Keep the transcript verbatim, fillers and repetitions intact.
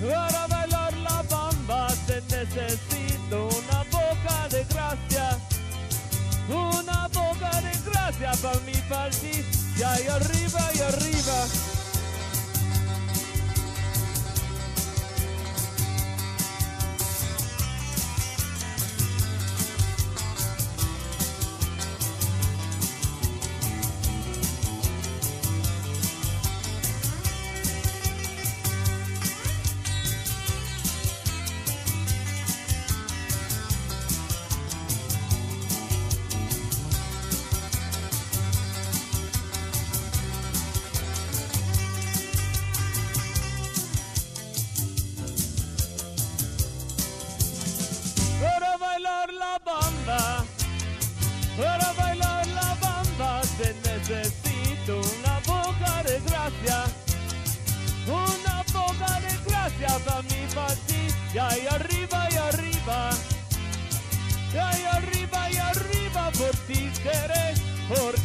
Para bailar la bamba te necesito una boca de gracia, una boca de gracia para mi país, y ahí arriba y arriba. Para bailar la bamba, para bailar la bamba te necesito una boca de gracia, una boca de gracia para mi país, y ahí arriba y arriba, y ahí arriba y arriba por ti seré, por